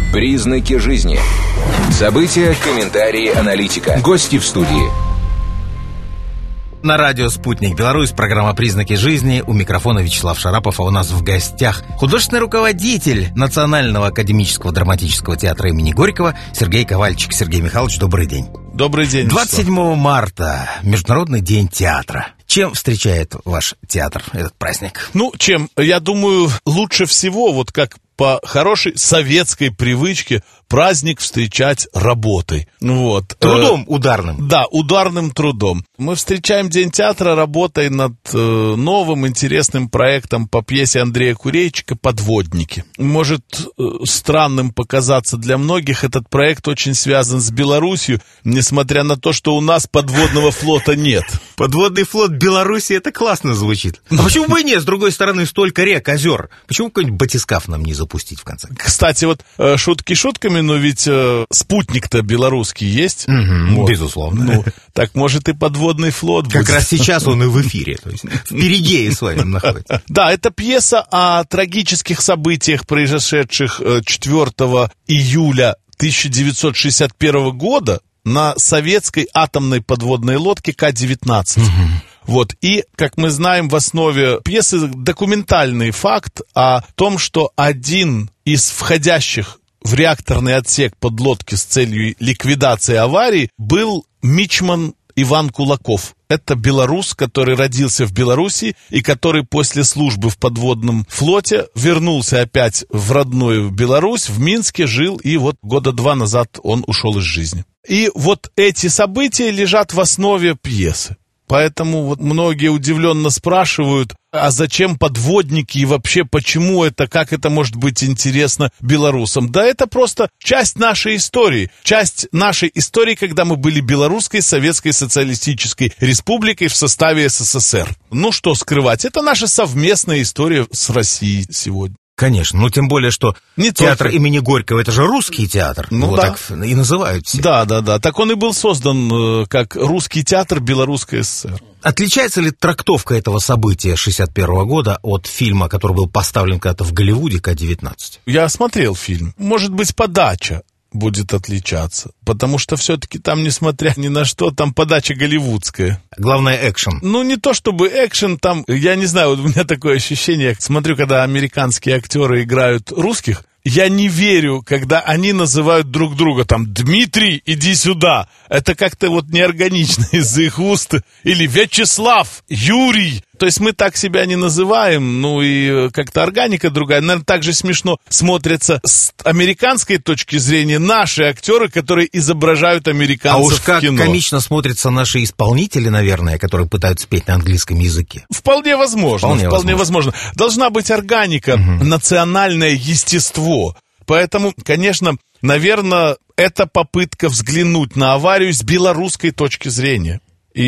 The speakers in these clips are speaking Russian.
Признаки жизни. События, комментарии, аналитика. Гости в студии. На радио «Спутник Беларусь», программа «Признаки жизни». У микрофона Вячеслав Шарапов, а у нас в гостях художественный руководитель Национального академического драматического театра имени Горького Сергей Ковальчик. Сергей Михайлович, добрый день. Добрый день. 27 марта, Международный день театра. Чем встречает ваш театр этот праздник? Чем? Я думаю, лучше всего, вот как по хорошей советской привычке, праздник встречать работой. Трудом ударным. Да, ударным трудом. Мы встречаем День театра работой над новым интересным проектом по пьесе Андрея Курейчика «Подводники». Может странным показаться для многих, этот проект очень связан с Белоруссией, несмотря на то, что у нас подводного флота нет. Подводный флот Беларуси, это классно звучит. А почему бы и нет? С другой стороны, столько рек, озер. Почему какой-нибудь батискаф нам не запустить в конце? Кстати, шутки шутками, но ведь спутник-то белорусский есть. Безусловно. Так может и подводный флот будет. Как раз сейчас он и в эфире, то есть в Перигее с вами находится. Да, это пьеса о трагических событиях, произошедших 4 июля 1961 года на советской атомной подводной лодке К-19. И, как мы знаем, в основе пьесы документальный факт о том, что один из входящих в реакторный отсек подлодки с целью ликвидации аварии был мичман Иван Кулаков. Это белорус, который родился в Беларуси и который после службы в подводном флоте вернулся опять в родную Беларусь, в Минске жил, и года 2 назад он ушел из жизни. И эти события лежат в основе пьесы. Поэтому многие удивленно спрашивают, а зачем подводники и вообще почему это, как это может быть интересно белорусам? Да это просто часть нашей истории. Часть нашей истории, когда мы были Белорусской Советской Социалистической Республикой в составе СССР. Что скрывать, это наша совместная история с Россией сегодня. Конечно, тем более, что театр имени Горького, это же русский театр, так и называют все. Да, так он и был создан как русский театр Белорусской ССР. Отличается ли трактовка этого события 1961 года от фильма, который был поставлен когда-то в Голливуде, К-19? Я смотрел фильм. Может быть, подача будет отличаться, потому что все-таки там, несмотря ни на что, там подача голливудская. Главное, экшен. Не то чтобы экшен, там, я не знаю, у меня такое ощущение, смотрю, когда американские актеры играют русских, я не верю, когда они называют друг друга там «Дмитрий, иди сюда». Это как-то неорганично из их уст. Или «Вячеслав», «Юрий». То есть мы так себя не называем, и как-то органика другая. Наверное, так же смешно смотрятся с американской точки зрения наши актеры, которые изображают американцев в кино. А уж как комично смотрятся наши исполнители, наверное, которые пытаются петь на английском языке. Вполне возможно. Вполне возможно. Должна быть органика, национальное естество. Поэтому, конечно, наверное, это попытка взглянуть на аварию с белорусской точки зрения.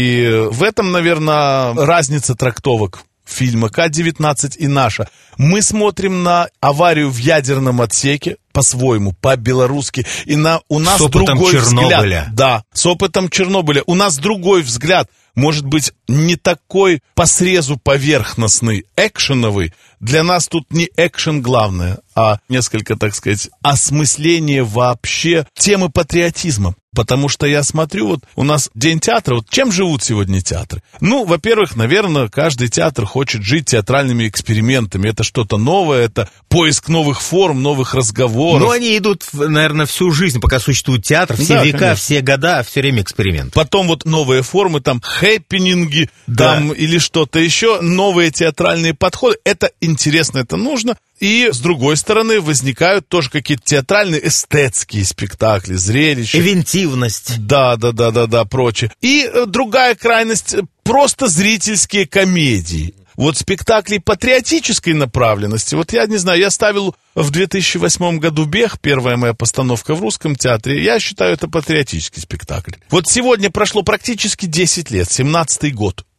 И в этом, наверное, разница трактовок фильма К-19 и наша. Мы смотрим на аварию в ядерном отсеке по-своему, по-белорусски. И у нас другой взгляд. Да, с опытом Чернобыля. У нас другой взгляд. Может быть, не такой по срезу поверхностный, экшеновый. Для нас тут не экшен главное, а несколько, так сказать, осмысление вообще темы патриотизма. Потому что я смотрю, у нас День театра, чем живут сегодня театры? Во-первых, наверное, каждый театр хочет жить театральными экспериментами. Это что-то новое, это поиск новых форм, новых разговоров. Они идут, наверное, всю жизнь, пока существует театр, все века, конечно. Все года, все время эксперимент. Потом новые формы, хэппининги, или что-то еще, новые театральные подходы. Это интересно, это нужно. И, с другой стороны, возникают тоже какие-то театральные эстетские спектакли, зрелища. Эвентивность. Да, прочее. И другая крайность — просто зрительские комедии. Спектакли патриотической направленности. Я не знаю, я ставил в 2008 году «Бег», первая моя постановка в русском театре. Я считаю, это патриотический спектакль. Сегодня прошло практически 10 лет, 17-й год.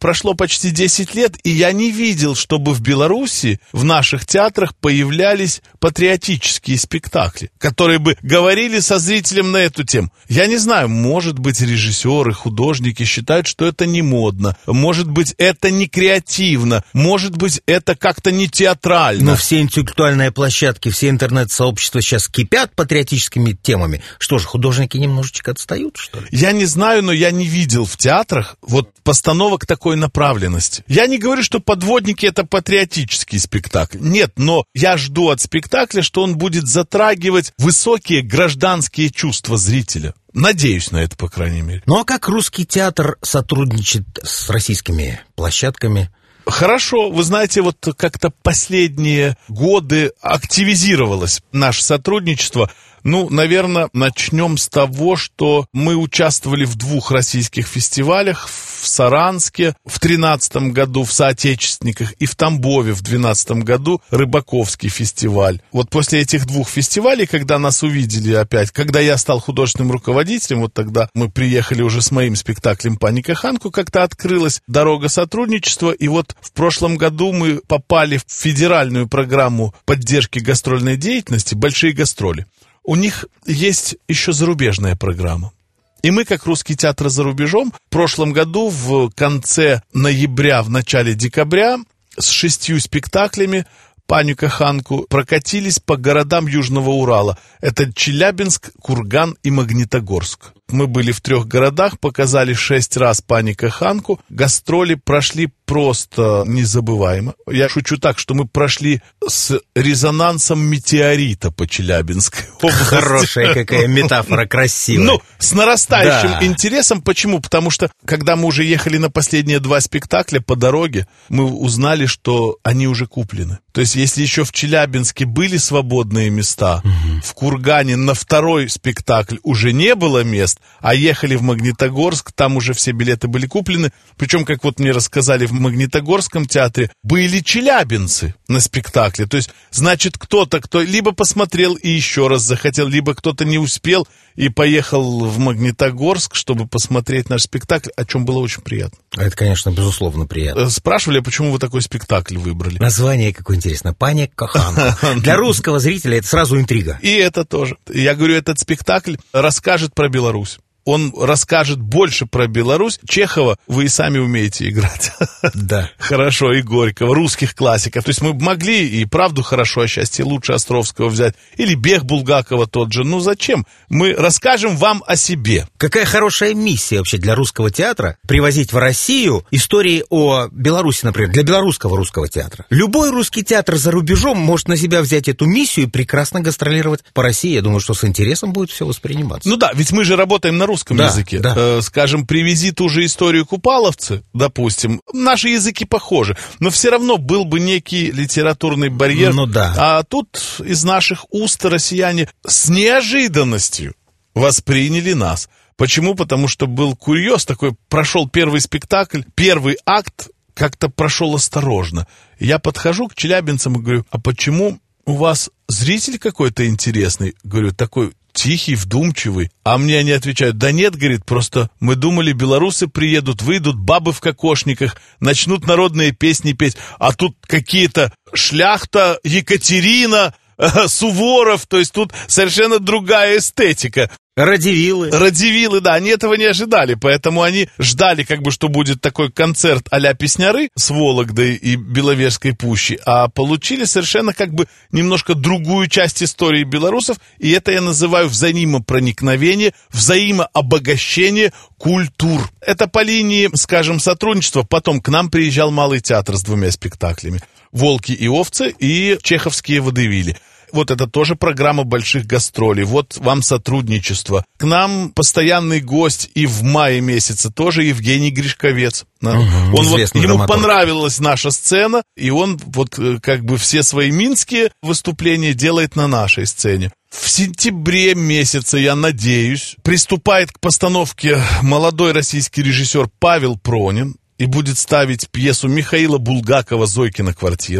прошло почти 10 лет, и я не видел, чтобы в Беларуси, в наших театрах появлялись патриотические спектакли, которые бы говорили со зрителем на эту тему. Я не знаю, может быть, режиссеры, художники считают, что это не модно, может быть, это не креативно, может быть, это как-то не театрально. Но все интеллектуальные площадки, все интернет-сообщества сейчас кипят патриотическими темами. Что же, художники немножечко отстают, что ли? Я не знаю, но я не видел в театрах вот постановок такой направленности. Я не говорю, что «Подводники» — это патриотический спектакль. Нет, но я жду от спектакля, что он будет затрагивать высокие гражданские чувства зрителя. Надеюсь на это, по крайней мере. Ну а как русский театр сотрудничает с российскими площадками? Хорошо, вы знаете, вот как-то последние годы активизировалось наше сотрудничество. Ну, наверное, начнем с того, что мы участвовали в 2 российских фестивалях, в Саранске в 2013 году, в «Соотечественниках», и в Тамбове в 2012 году Рыбаковский фестиваль. Вот после этих 2 фестивалей, когда нас увидели опять, когда я стал художественным руководителем, вот тогда мы приехали уже с моим спектаклем «Паника Ханку», как-то открылась дорога сотрудничества, и вот в прошлом году мы попали в федеральную программу поддержки гастрольной деятельности «Большие гастроли». У них есть еще зарубежная программа. И мы, как Русский театр за рубежом, в прошлом году в конце ноября, в начале декабря с 6 спектаклями «Паника Ханку» прокатились по городам Южного Урала. Это Челябинск, Курган и Магнитогорск. Мы были в 3 городах, показали 6 раз «Паника Ханку». Гастроли прошли просто незабываемо. Я шучу так, что мы прошли с резонансом метеорита по Челябинской области. Хорошая какая метафора, красивая. Ну, с нарастающим интересом. Почему? Потому что, когда мы уже ехали на последние 2 спектакля по дороге, мы узнали, что они уже куплены. То есть, если еще в Челябинске были свободные места, в Кургане на 2-й спектакль уже не было мест, а ехали в Магнитогорск, там уже все билеты были куплены. Причем, как вот мне рассказали, в Магнитогорском театре были челябинцы на спектакле. То есть, значит, кто-то, кто либо посмотрел и еще раз захотел, либо кто-то не успел и поехал в Магнитогорск, чтобы посмотреть наш спектакль, о чем было очень приятно. Это, конечно, безусловно приятно. Спрашивали, а почему вы такой спектакль выбрали? Название какое интересно. «Паника Ханку». Для русского зрителя это сразу интрига. И это тоже. Я говорю, этот спектакль расскажет про Беларусь. Он расскажет больше про Беларусь. Чехова вы и сами умеете играть. Да. Хорошо, и Горького, русских классиков. То есть мы могли и «Правду хорошо, а счастье лучше» Островского взять, или «Бег» Булгакова тот же. Ну зачем? Мы расскажем вам о себе. Какая хорошая миссия вообще для русского театра привозить в Россию истории о Беларуси, например, для белорусского русского театра. Любой русский театр за рубежом может на себя взять эту миссию и прекрасно гастролировать по России. Я думаю, что с интересом будет все восприниматься. Ну да, ведь мы же работаем на русском языке. Да. Скажем, привези ту же историю Купаловцы, допустим, наши языки похожи, но все равно был бы некий литературный барьер. Ну да. А тут из наших уст россияне с неожиданностью восприняли нас. Почему? Потому что был курьез такой, прошел первый спектакль, первый акт как-то прошел осторожно. Я подхожу к челябинцам и говорю, а почему у вас зритель какой-то интересный? Говорю, такой тихий, вдумчивый. А мне они отвечают, да нет, говорит, просто мы думали, белорусы приедут, выйдут бабы в кокошниках, начнут народные песни петь, а тут какие-то шляхта, Екатерина, Суворов, то есть тут совершенно другая эстетика. Радивилы, да, они этого не ожидали, поэтому они ждали, как бы, что будет такой концерт а-ля Песняры с Вологдой и Беловежской пущей, а получили совершенно как бы немножко другую часть истории белорусов, и это я называю взаимопроникновение, взаимообогащение культур. Это по линии, скажем, сотрудничества. Потом к нам приезжал Малый театр с 2 спектаклями. «Волки и овцы» и «Чеховские водевили». Вот это тоже программа больших гастролей. Вот вам сотрудничество. К нам постоянный гость и в мае месяце тоже Евгений Гришковец. Ему понравилась наша сцена, и он вот как бы все свои минские выступления делает на нашей сцене. В сентябре месяце, я надеюсь, приступает к постановке молодой российский режиссер Павел Пронин и будет ставить пьесу Михаила Булгакова «Зойкина квартира».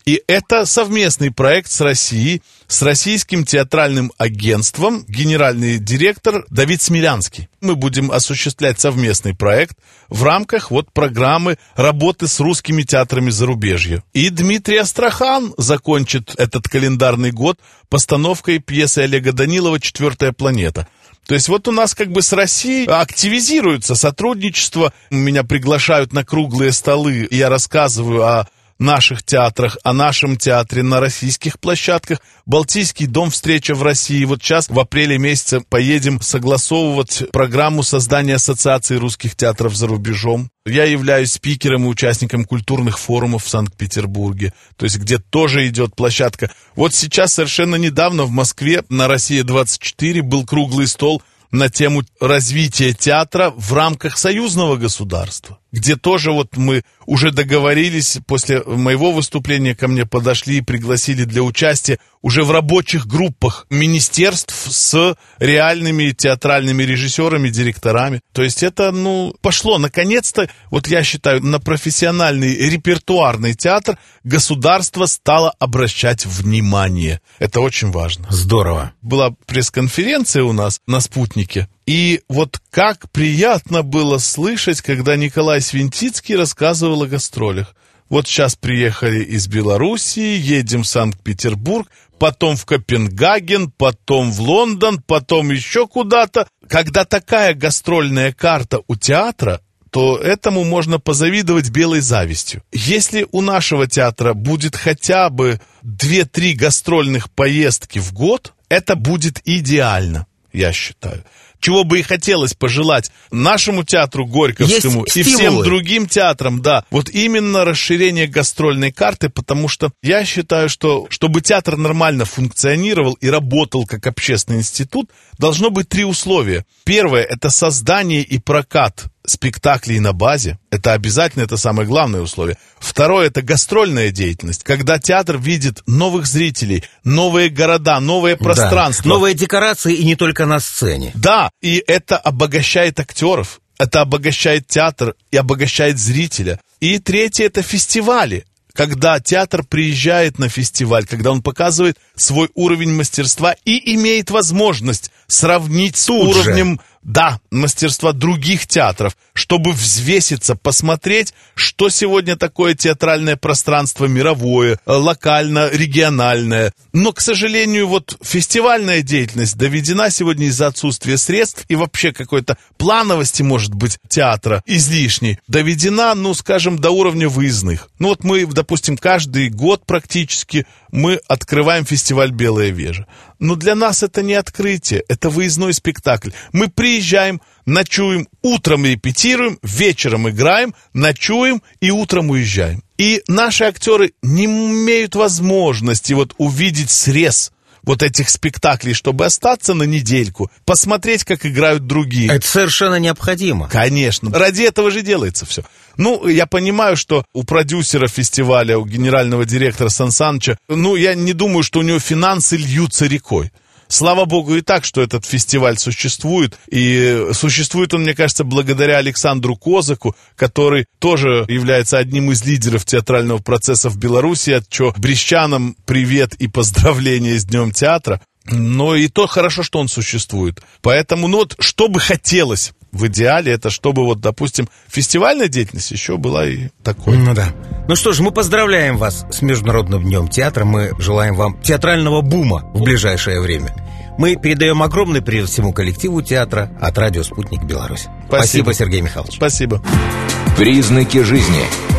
И это совместный проект с Россией, с Российским театральным агентством, генеральный директор Давид Смелянский. Мы будем осуществлять совместный проект в рамках программы работы с русскими театрами зарубежья. И Дмитрий Астрахан закончит этот календарный год постановкой пьесы Олега Данилова «Четвертая планета». То есть у нас с Россией активизируется сотрудничество. Меня приглашают на круглые столы, я рассказываю о наших театрах, о нашем театре на российских площадках. Балтийский дом «Встреча в России». Сейчас в апреле месяце поедем согласовывать программу создания Ассоциации русских театров за рубежом. Я являюсь спикером и участником культурных форумов в Санкт-Петербурге, то есть где тоже идет площадка. Сейчас совершенно недавно в Москве на «Россия-24» был круглый стол на тему развития театра в рамках союзного государства, где тоже мы уже договорились, после моего выступления ко мне подошли и пригласили для участия уже в рабочих группах министерств с реальными театральными режиссерами, директорами. То есть это, пошло. Наконец-то, я считаю, на профессиональный репертуарный театр государство стало обращать внимание. Это очень важно. Здорово. Была пресс-конференция у нас на «Спутнике». И как приятно было слышать, когда Николай Свинтицкий рассказывал о гастролях. Сейчас приехали из Белоруссии, едем в Санкт-Петербург, потом в Копенгаген, потом в Лондон, потом еще куда-то. Когда такая гастрольная карта у театра, то этому можно позавидовать белой завистью. Если у нашего театра будет хотя бы 2-3 гастрольных поездки в год, это будет идеально, я считаю. Чего бы и хотелось пожелать нашему театру Горьковскому и всем другим театрам, именно расширение гастрольной карты, потому что я считаю, что чтобы театр нормально функционировал и работал как общественный институт, должно быть 3 условия. Первое – это создание и прокат спектаклей на базе. Это обязательно, это самое главное условие. Второе – это гастрольная деятельность, когда театр видит новых зрителей, новые города, новые пространства. Новые декорации и не только на сцене. Да, и это обогащает актеров, это обогащает театр и обогащает зрителя. И третье – это фестивали. Когда театр приезжает на фестиваль, когда он показывает свой уровень мастерства и имеет возможность сравнить с уровнем мастерства других театров, чтобы взвеситься, посмотреть, что сегодня такое театральное пространство мировое, локально, региональное. Но, к сожалению, фестивальная деятельность доведена сегодня из-за отсутствия средств и вообще какой-то плановости, может быть, театра излишней, доведена, до уровня выездных. Мы, допустим, каждый год практически мы открываем фестиваль «Белая вежа». Но для нас это не открытие, это выездной спектакль. Мы приезжаем, ночуем, утром репетируем, вечером играем, ночуем и утром уезжаем. И наши актеры не имеют возможности увидеть срез этих спектаклей, чтобы остаться на недельку, посмотреть, как играют другие. Это совершенно необходимо. Конечно. Ради этого же делается все. Я понимаю, что у продюсера фестиваля, у генерального директора Сан Саныча, я не думаю, что у него финансы льются рекой. Слава богу и так, что этот фестиваль существует. И существует он, мне кажется, благодаря Александру Козаку, который тоже является одним из лидеров театрального процесса в Беларуси. От чего брестчанам привет и поздравления с Днем театра. Но и то хорошо, что он существует. Поэтому, что бы хотелось в идеале, это чтобы, допустим, фестивальная деятельность еще была и такой. Ну что ж, мы поздравляем вас с Международным днем театра. Мы желаем вам театрального бума в ближайшее время. Мы передаем огромный привет всему коллективу театра от радио «Спутник Беларусь». Спасибо, Сергей Михайлович. Спасибо. Признаки жизни.